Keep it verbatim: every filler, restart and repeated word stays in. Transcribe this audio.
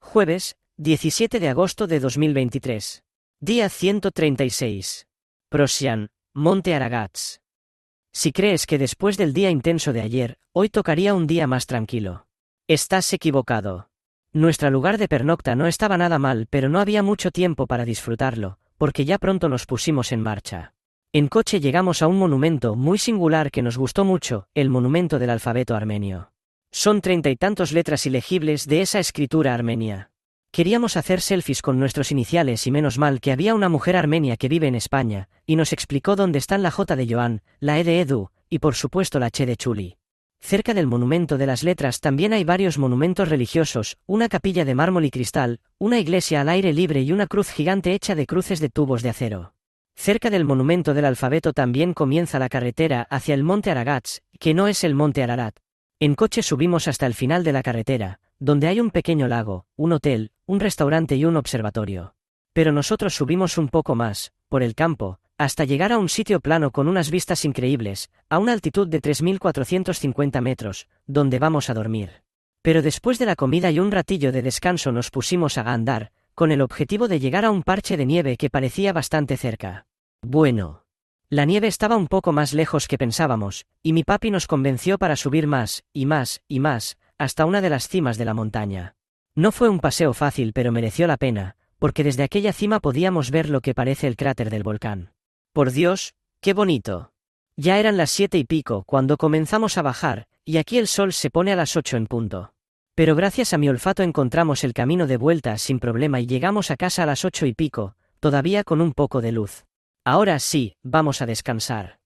Jueves, diecisiete de agosto de dos mil veintitrés. Día ciento treinta y seis. Prosian, Monte Aragats. Si crees que después del día intenso de ayer, hoy tocaría un día más tranquilo, estás equivocado. Nuestro lugar de pernocta no estaba nada mal, pero no había mucho tiempo para disfrutarlo, porque ya pronto nos pusimos en marcha. En coche llegamos a un monumento muy singular que nos gustó mucho, el monumento del alfabeto armenio. Son treinta y tantos letras ilegibles de esa escritura armenia. Queríamos hacer selfies con nuestros iniciales y menos mal que había una mujer armenia que vive en España, y nos explicó dónde están la J de Joan, la E de Edu, y por supuesto la Ch de Chuli. Cerca del monumento de las letras también hay varios monumentos religiosos, una capilla de mármol y cristal, una iglesia al aire libre y una cruz gigante hecha de cruces de tubos de acero. Cerca del monumento del alfabeto también comienza la carretera hacia el monte Aragats, que no es el monte Ararat. En coche subimos hasta el final de la carretera, donde hay un pequeño lago, un hotel, un restaurante y un observatorio. Pero nosotros subimos un poco más, por el campo, hasta llegar a un sitio plano con unas vistas increíbles, a una altitud de tres mil cuatrocientos cincuenta metros, donde vamos a dormir. Pero después de la comida y un ratillo de descanso nos pusimos a andar, con el objetivo de llegar a un parche de nieve que parecía bastante cerca. Bueno. La nieve estaba un poco más lejos que pensábamos, y mi papi nos convenció para subir más, y más, y más, hasta una de las cimas de la montaña. No fue un paseo fácil, pero mereció la pena, porque desde aquella cima podíamos ver lo que parece el cráter del volcán. Por Dios, qué bonito. Ya eran las siete y pico cuando comenzamos a bajar, y aquí el sol se pone a las ocho en punto. Pero gracias a mi olfato encontramos el camino de vuelta sin problema y llegamos a casa a las ocho y pico, todavía con un poco de luz. Ahora sí, vamos a descansar.